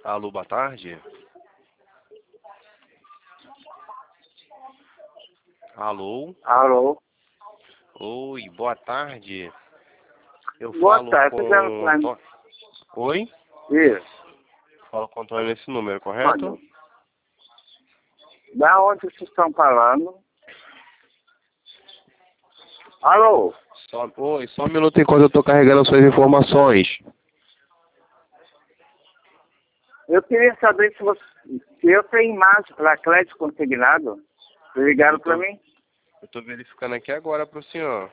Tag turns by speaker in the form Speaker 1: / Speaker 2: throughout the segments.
Speaker 1: Alô, boa tarde. Alô?
Speaker 2: Alô?
Speaker 1: Oi, boa tarde. Eu
Speaker 2: Boa
Speaker 1: falo
Speaker 2: tarde,
Speaker 1: com
Speaker 2: tô dando pra mim.
Speaker 1: Oi?
Speaker 2: Isso,
Speaker 1: Falo com o Antônio nesse número, correto?
Speaker 2: olha. Da onde vocês estão falando? Alô?
Speaker 1: Oi, só um minuto enquanto eu tô carregando as suas informações.
Speaker 2: Eu queria saber se eu tenho imagem para crédito consignado. Ligaram para mim?
Speaker 1: Eu tô verificando aqui agora pro senhor.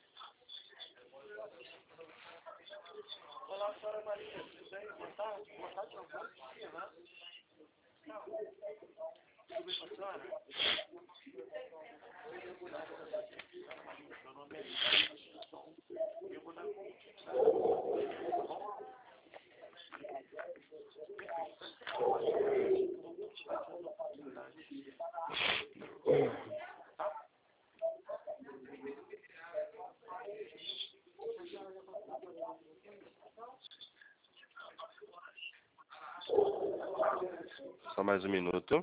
Speaker 1: Só mais um minuto.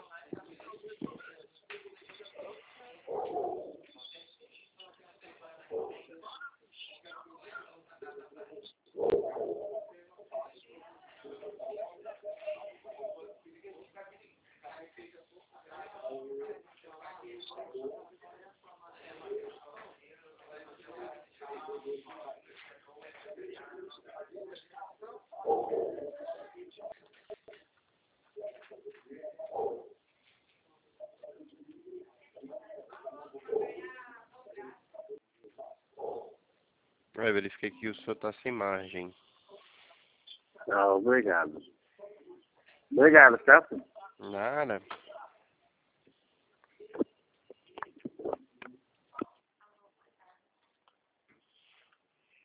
Speaker 1: Eu verifiquei que o senhor tá sem margem.
Speaker 2: Não, obrigado. Obrigado, certo?
Speaker 1: Nada.